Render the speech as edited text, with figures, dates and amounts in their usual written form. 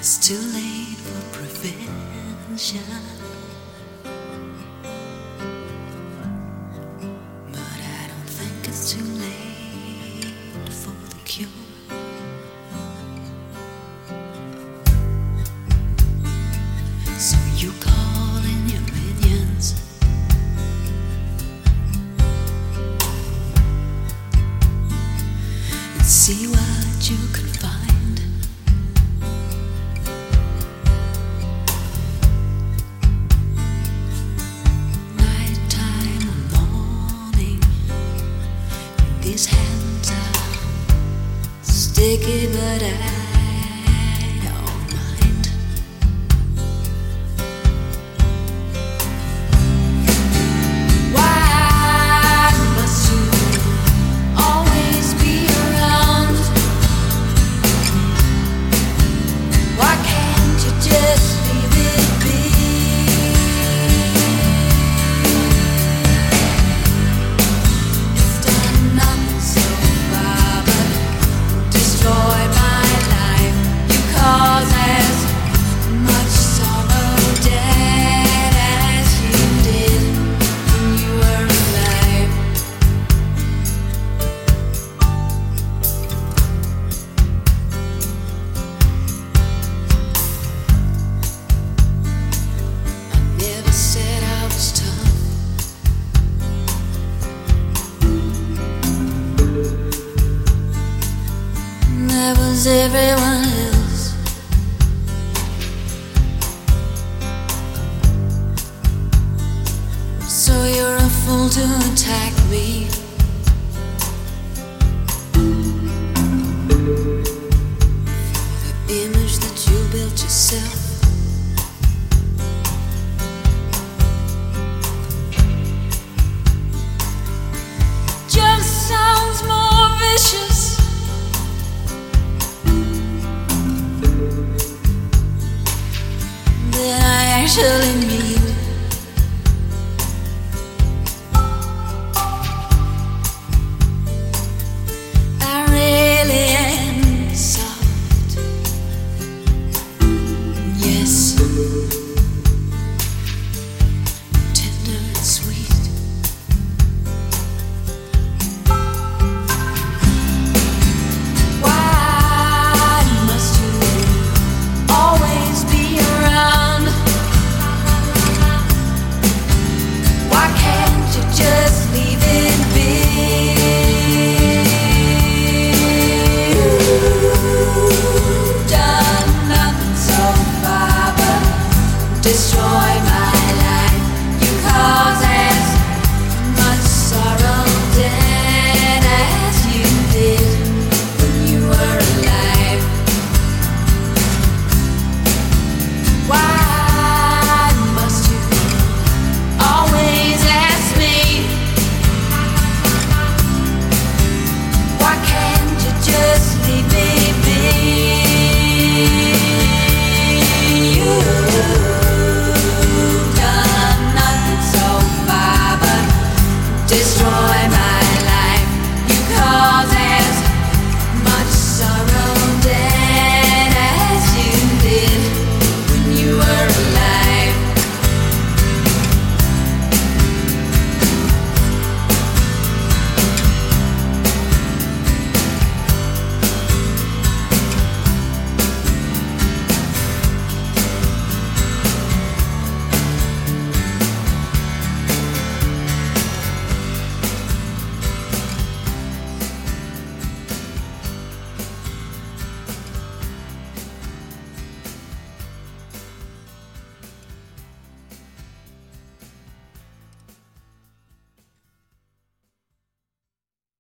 It's too late for prevention, but I don't think it's too late for the cure. So you call in your minions and see what you can find. Nighttime or morning, these hands are sticky, but I don't mind. Why must you always be around? Why can't you just leave it be? It's done nothing so far but destroy my life. You cause as much sorrow dead as you did when you were alive. I never said I was tough. That was everyone else. So you're a fool to attack me. For the image that you built yourself. Just sounds more vicious than I actually mean. I really am soft. Yes, tender and sweet. Why must you always be around? Why can't you just leave it be? You've done nothing so far but destroy my life. You cause as much sorrow dead as you did when you were alive. Why must you always ask me? Why can't you just leave me be? You've done nothing so far but destroy